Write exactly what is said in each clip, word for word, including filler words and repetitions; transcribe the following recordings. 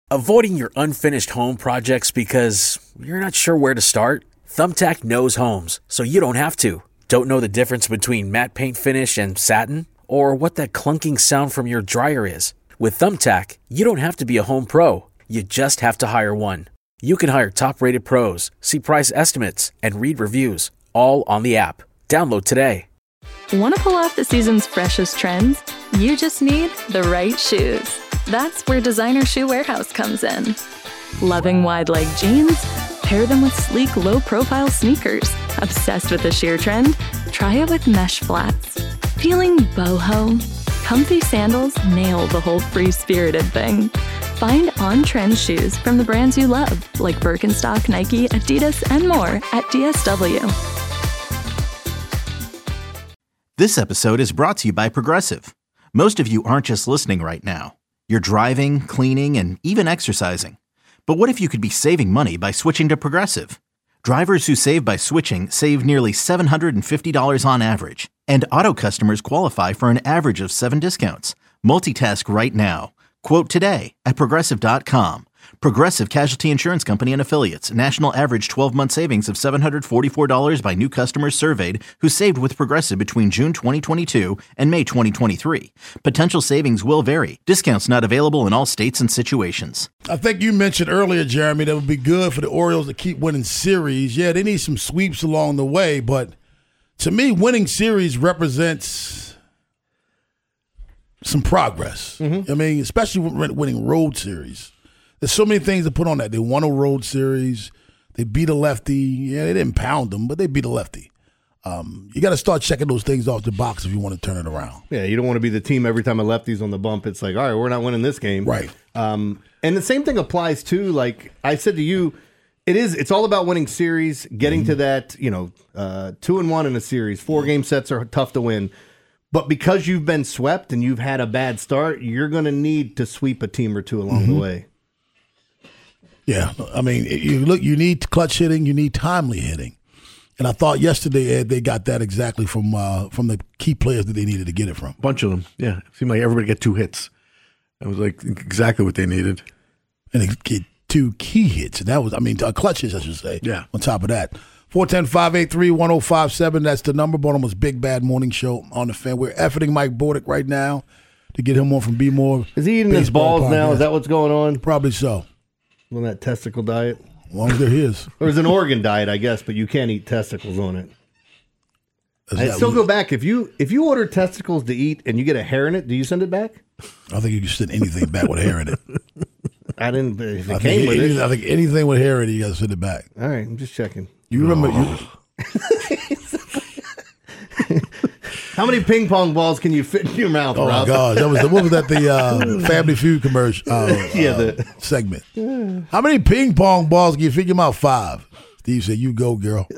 Avoiding your unfinished home projects because you're not sure where to start? Thumbtack knows homes, so you don't have to. Don't know the difference between matte paint finish and satin? Or what that clunking sound from your dryer is? With Thumbtack, you don't have to be a home pro. You just have to hire one. You can hire top-rated pros, see price estimates, and read reviews, all on the app. Download today. Want to pull off the season's freshest trends? You just need the right shoes. That's where Designer Shoe Warehouse comes in. Loving wide-leg jeans? Pair them with sleek, low-profile sneakers. Obsessed with the sheer trend? Try it with mesh flats. Feeling boho? Comfy sandals nail the whole free-spirited thing. Find on-trend shoes from the brands you love, like Birkenstock, Nike, Adidas, and more at D S W. This episode is brought to you by Progressive. Most of you aren't just listening right now. You're driving, cleaning, and even exercising. But what if you could be saving money by switching to Progressive? Drivers who save by switching save nearly seven hundred fifty dollars on average. And auto customers qualify for an average of seven discounts. Multitask right now. Quote today at Progressive dot com. Progressive Casualty Insurance Company and Affiliates. National average twelve-month savings of seven hundred forty-four dollars by new customers surveyed who saved with Progressive between June twenty twenty-two and May twenty twenty-three. Potential savings will vary. Discounts not available in all states and situations. I think you mentioned earlier, Jeremy, that would be good for the Orioles to keep winning series. Yeah, they need some sweeps along the way, but to me, winning series represents some progress. Mm-hmm. I mean, especially winning road series. There's so many things to put on that. They won a road series. They beat a lefty. Yeah, they didn't pound them, but they beat a lefty. Um, you got to start checking those things off the box if you want to turn it around. Yeah, you don't want to be the team every time a lefty's on the bump. It's like, all right, we're not winning this game. Right. Um, and the same thing applies to, like I said to you, it is. It's all about winning series, getting mm-hmm. to that, you know, uh, two and one in a series. Four game sets are tough to win. But because you've been swept and you've had a bad start, you're going to need to sweep a team or two along mm-hmm. the way. Yeah, I mean, you look. You need clutch hitting. You need timely hitting, and I thought yesterday, Ed, they got that exactly from uh, from the key players that they needed to get it from. A bunch of them, yeah. It seemed like everybody got two hits. That was like exactly what they needed, and they get two key hits, and that was, I mean, uh, clutch hits, I should say. Yeah. On top of that, four one zero, five eight three, one zero five seven. That's the number. Baltimore's Big Bad Morning Show on the Fan. We're efforting Mike Bordick right now to get him on from B More. Is he eating his balls podcast. Now? Is that what's going on? Probably so. On that testicle diet? As long as they're his. Or it's an organ diet, I guess, but you can't eat testicles on it. I still go back. If you if you order testicles to eat and you get a hair in it, do you send it back? I think you can send anything back with hair in it. I didn't. If it I, came think with anything, it. I think anything with hair in it, you got to send it back. All right, I'm just checking. You remember? Oh. You, how many ping pong balls can you fit in your mouth, oh Rob? Oh, my God. That was the, what was that, the uh, Family Feud commercial uh, yeah, uh, the, segment. Yeah. How many ping pong balls can you fit in your mouth? Five. Steve said, you go, girl.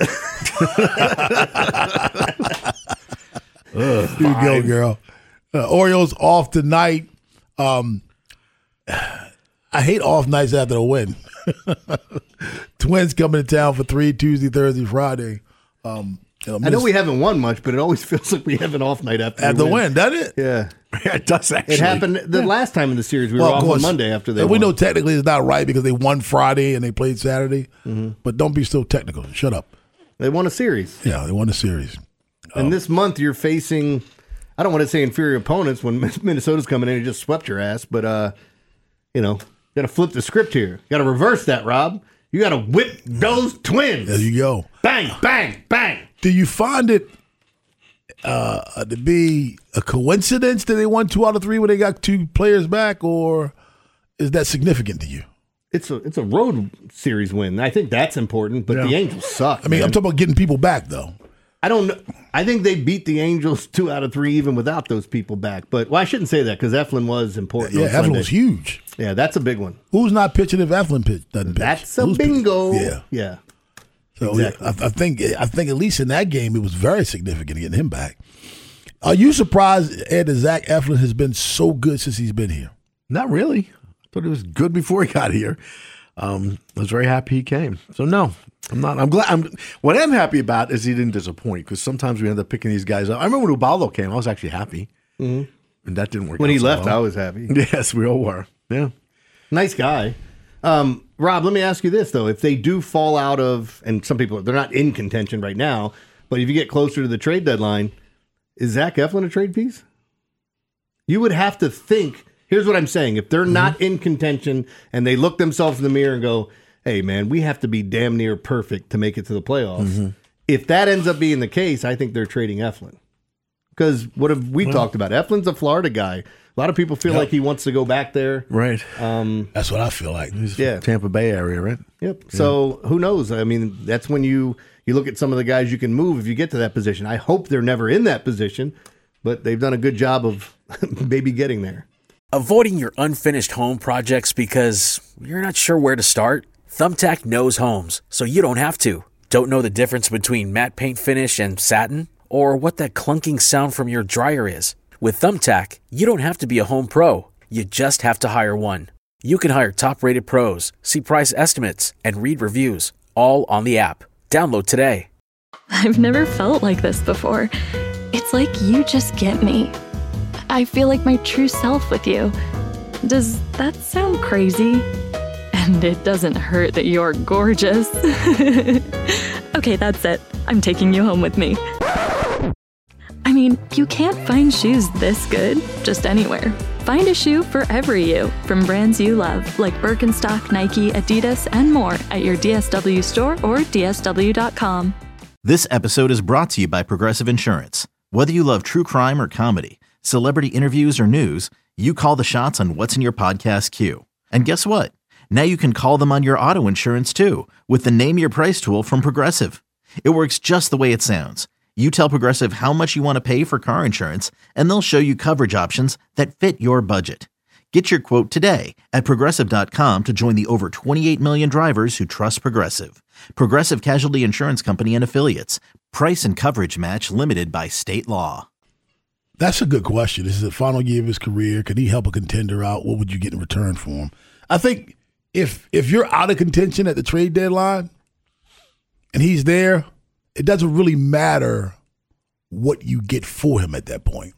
Ugh, you go, girl. Uh, Orioles off tonight. Um, I hate off nights after a win. Twins coming to town for three, Tuesday, Thursday, Friday. Um, You know, I know we haven't won much, but it always feels like we have an off night after at the win. win, doesn't it? Yeah, yeah, it does actually. It happened the yeah. last time in the series. We well, were off course, on Monday after they. And won. we know technically it's not right because they won Friday and they played Saturday. Mm-hmm. But don't be so technical. Shut up. They won a series. Yeah, they won a series. And um, this month you're facing, I don't want to say inferior opponents when Minnesota's coming in and just swept your ass, but uh, you know, got to flip the script here. Got to reverse that, Rob. You got to whip those Twins. There you go. Bang, bang, bang. Do you find it uh, to be a coincidence that they won two out of three when they got two players back, or is that significant to you? It's a it's a road series win. I think that's important, but yeah. the Angels suck. I mean, man. I'm talking about getting people back, though. I don't know. I think they beat the Angels two out of three even without those people back. But, well, I shouldn't say that because Eflin was important. Yeah, on Eflin Sunday. was huge. Yeah, that's a big one. Who's not pitching if Eflin pitch, doesn't pitch? That's a Who's bingo. Pitching? Yeah. Yeah. So exactly. I, I think I think at least in that game it was very significant getting him back. Are you surprised, Ed, that Zach Eflin has been so good since he's been here? Not really. I thought he was good before he got here. Um, I was very happy he came. So no, I'm not. I'm glad. I'm. What I'm happy about is he didn't disappoint because sometimes we end up picking these guys up. I remember when Ubaldo came, I was actually happy, mm-hmm. and that didn't work. When out he so left, well. I was happy. Yes, we all were. Yeah. Nice guy. Um, Rob, let me ask you this, though. If they do fall out of, and some people, they're not in contention right now, but if you get closer to the trade deadline, is Zach Eflin a trade piece? You would have to think, here's what I'm saying. If they're mm-hmm. not in contention and they look themselves in the mirror and go, hey, man, we have to be damn near perfect to make it to the playoffs. Mm-hmm. If that ends up being the case, I think they're trading Eflin. Because what have we well, talked about? Eflin's a Florida guy. A lot of people feel yep. like he wants to go back there. Right. Um, that's what I feel like. He's yeah. Tampa Bay area, right? Yep. Yeah. So who knows? I mean, that's when you, you look at some of the guys you can move if you get to that position. I hope they're never in that position, but they've done a good job of maybe getting there. Avoiding your unfinished home projects because you're not sure where to start? Thumbtack knows homes, so you don't have to. Don't know the difference between matte paint finish and satin? Or what that clunking sound from your dryer is? With Thumbtack, you don't have to be a home pro. You just have to hire one. You can hire top-rated pros, see price estimates, and read reviews, all on the app. Download today. I've never felt like this before. It's like you just get me. I feel like my true self with you. Does that sound crazy? And it doesn't hurt that you're gorgeous. Okay, that's it. I'm taking you home with me. I mean, you can't find shoes this good just anywhere. Find a shoe for every you from brands you love, like Birkenstock, Nike, Adidas, and more at your D S W store or D S W dot com. This episode is brought to you by Progressive Insurance. Whether you love true crime or comedy, celebrity interviews or news, you call the shots on what's in your podcast queue. And guess what? Now you can call them on your auto insurance too with the Name Your Price tool from Progressive. It works just the way it sounds. You tell Progressive how much you want to pay for car insurance, and they'll show you coverage options that fit your budget. Get your quote today at Progressive dot com to join the over twenty-eight million drivers who trust Progressive. Progressive Casualty Insurance Company and Affiliates. Price and coverage match limited by state law. That's a good question. This is the final year of his career. Can he help a contender out? What would you get in return for him? I think if if you're out of contention at the trade deadline and he's there, it doesn't really matter what you get for him at that point.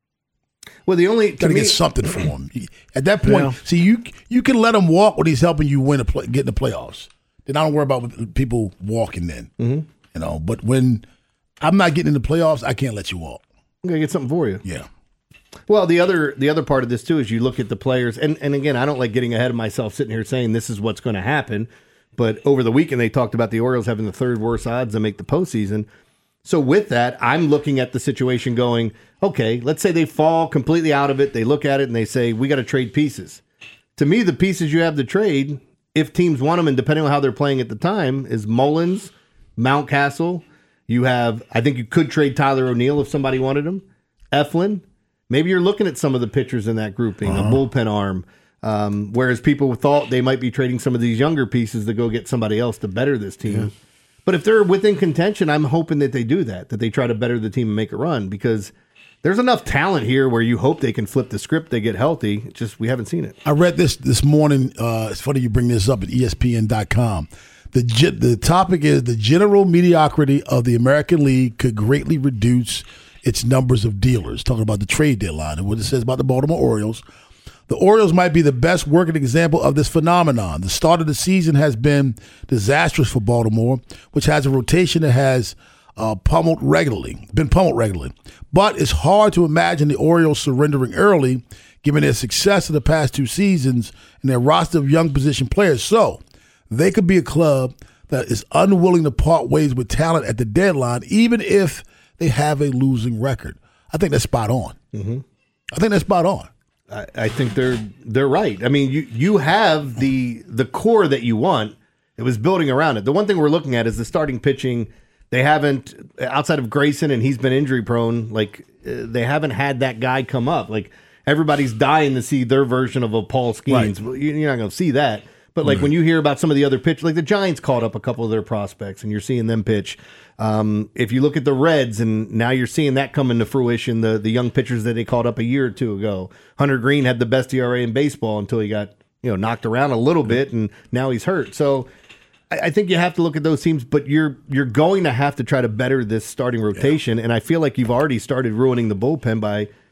Well, the only got to get something for him at that point. Yeah. See, you you can let him walk when he's helping you win a play, get in the playoffs. Then I don't worry about people walking. Then mm-hmm. you know. But when I'm not getting in the playoffs, I can't let you walk. I'm gonna get something for you. Yeah. Well, the other the other part of this too is you look at the players, and and again, I don't like getting ahead of myself sitting here saying this is what's going to happen. But over the weekend, they talked about the Orioles having the third worst odds to make the postseason. So with that, I'm looking at the situation going, okay, let's say they fall completely out of it. They look at it and they say, we got to trade pieces. To me, the pieces you have to trade, if teams want them, and depending on how they're playing at the time, is Mullins, Mountcastle. You have, I think you could trade Tyler O'Neill if somebody wanted him. Eflin. Maybe you're looking at some of the pitchers in that grouping, uh-huh. a bullpen arm. Um, whereas people thought they might be trading some of these younger pieces to go get somebody else to better this team. Yeah. But if they're within contention, I'm hoping that they do that, that they try to better the team and make a run, because there's enough talent here where you hope they can flip the script, they get healthy. It's just we haven't seen it. I read this this morning. Uh, it's funny you bring this up at E S P N dot com. The, the topic is the general mediocrity of the American League could greatly reduce its numbers of dealers, talking about the trade deadline and what it says about the Baltimore Orioles. The Orioles might be the best working example of this phenomenon. The start of the season has been disastrous for Baltimore, which has a rotation that has uh, pummeled regularly, been pummeled regularly. But it's hard to imagine the Orioles surrendering early, given their success of the past two seasons and their roster of young position players. So they could be a club that is unwilling to part ways with talent at the deadline, even if they have a losing record. I think that's spot on. Mm-hmm. I think that's spot on. I, I think they're they're right. I mean, you you have the the core that you want. It was building around it. The one thing we're looking at is the starting pitching. They haven't, outside of Grayson, and he's been injury prone. Like uh, they haven't had that guy come up. Like everybody's dying to see their version of a Paul Skeens. Right. You're not going to see that. But like right. when you hear about some of the other pitchers, like the Giants called up a couple of their prospects, and you're seeing them pitch. Um, if you look at the Reds, and now you're seeing that come into fruition, the the young pitchers that they called up a year or two ago. Hunter Green had the best E R A in baseball until he got you know knocked around a little bit, and now he's hurt. So I, I think you have to look at those teams, but you're you're going to have to try to better this starting rotation. Yeah. And I feel like you've already started ruining the bullpen by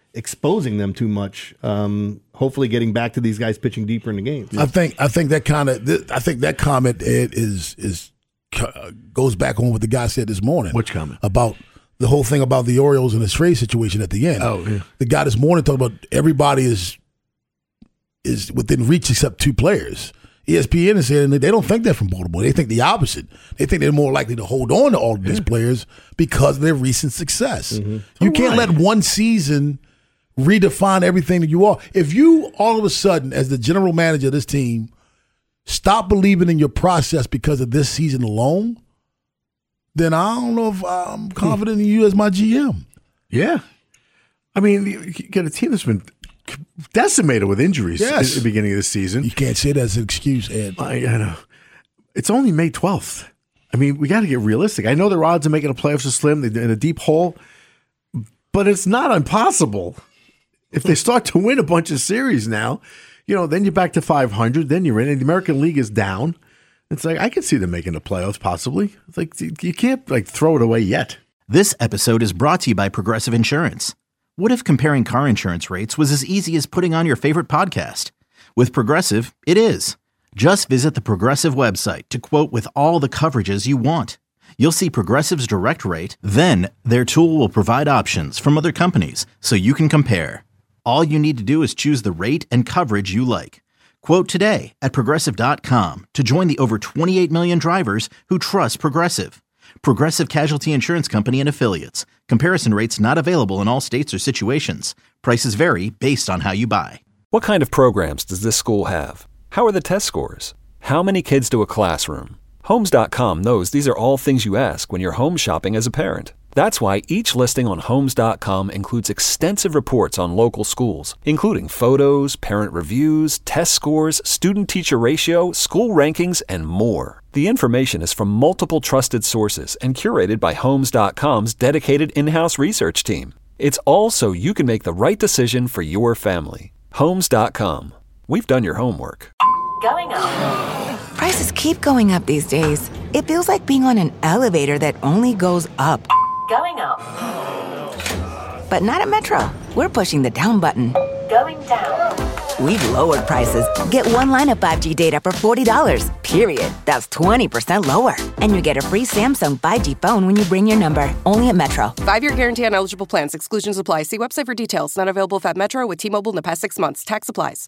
exposing them too much. Um, hopefully, getting back to these guys pitching deeper in the game. I think I think that kind of I think that comment Ed, is is uh, goes back on what the guy said this morning. Which comment? About the whole thing about the Orioles and the trade situation at the end. Oh, yeah. The guy this morning talked about everybody is is within reach except two players. E S P N is saying that they don't think that from Baltimore. They think the opposite. They think they're more likely to hold on to all of these yeah. players because of their recent success. Mm-hmm. You all can't right. let one season redefine everything that you are. If you all of a sudden, as the general manager of this team, stop believing in your process because of this season alone, then I don't know if I'm confident in you as my G M. Yeah. I mean, you get a team that's been decimated with injuries yes. at the beginning of the season. You can't say that as an excuse, Ed. I, I know. It's only May twelfth. I mean, we got to get realistic. I know their odds of making a playoffs are slim. They're in a deep hole. But it's not impossible. If they start to win a bunch of series now, you know, then you're back to five hundred. Then you're in. And the American League is down. It's like, I can see them making the playoffs possibly. It's like, you can't like throw it away yet. This episode is brought to you by Progressive Insurance. What if comparing car insurance rates was as easy as putting on your favorite podcast? With Progressive, it is. Just visit the Progressive website to quote with all the coverages you want. You'll see Progressive's direct rate, then their tool will provide options from other companies so you can compare. All you need to do is choose the rate and coverage you like. Quote today at Progressive dot com to join the over twenty-eight million drivers who trust Progressive. Progressive Casualty Insurance Company and Affiliates. Comparison rates not available in all states or situations. Prices vary based on how you buy. What kind of programs does this school have? How are the test scores? How many kids do a classroom? Homes dot com knows these are all things you ask when you're home shopping as a parent. That's why each listing on Homes dot com includes extensive reports on local schools, including photos, parent reviews, test scores, student-teacher ratio, school rankings, and more. The information is from multiple trusted sources and curated by Homes dot com's dedicated in-house research team. It's all so you can make the right decision for your family. Homes dot com. We've done your homework. Going up. Prices keep going up these days. It feels like being on an elevator that only goes up. Going up. But not at Metro. We're pushing the down button. Going down. We've lowered prices. Get one line of five G data for forty dollars, period. That's twenty percent lower. And you get a free Samsung five G phone when you bring your number. Only at Metro. Five-year guarantee on eligible plans. Exclusions apply. See website for details. Not available at Metro with T-Mobile in the past six months. Tax applies.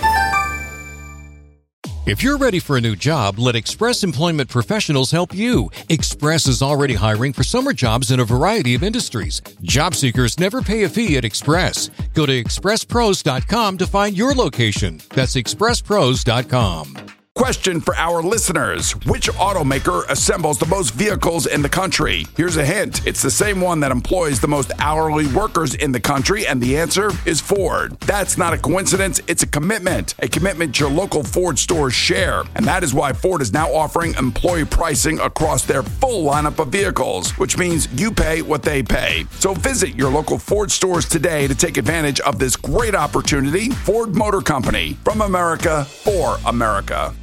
If you're ready for a new job, let Express Employment Professionals help you. Express is already hiring for summer jobs in a variety of industries. Job seekers never pay a fee at Express. Go to express pros dot com to find your location. That's express pros dot com. Question for our listeners. Which automaker assembles the most vehicles in the country? Here's a hint. It's the same one that employs the most hourly workers in the country, and the answer is Ford. That's not a coincidence. It's a commitment. A commitment your local Ford stores share. And that is why Ford is now offering employee pricing across their full lineup of vehicles, which means you pay what they pay. So visit your local Ford stores today to take advantage of this great opportunity. Ford Motor Company. From America, for America.